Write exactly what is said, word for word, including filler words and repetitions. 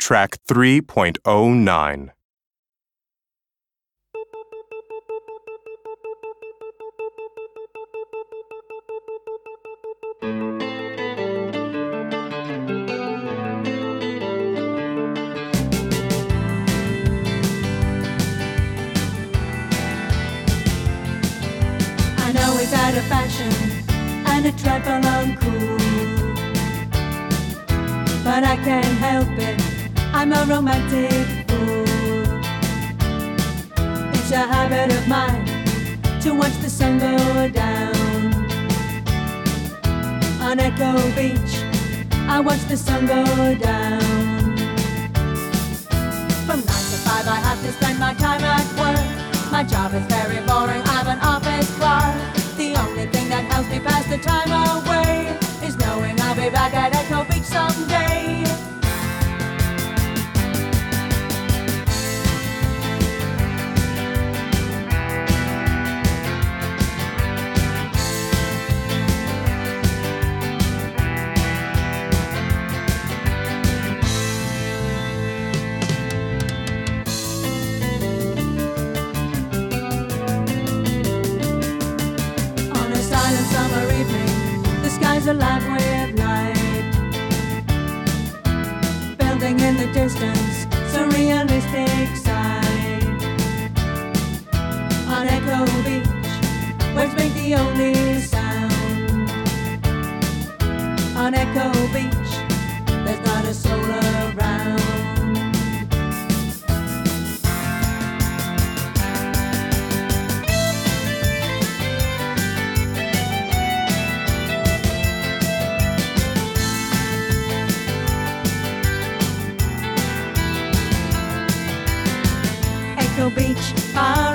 Track three point oh nine. I know it's out of fashion and a trifle uncool, but I can't help it, I'm a romantic fool. It's a habit of mine to watch the sun go down. On Echo Beach, I watch the sun go down. From nine to five I have to spend my time at work. My job is very boring, I'm an office clerk. The only thing that helps me pass the time away is knowing I'll be back at Echo Beach someday. Summer evening, the skies alive with light. Building in the distance, surrealistic sight. On Echo Beach, words make the only sound. On Echo Beach, there's not a soul around. Echo Beach,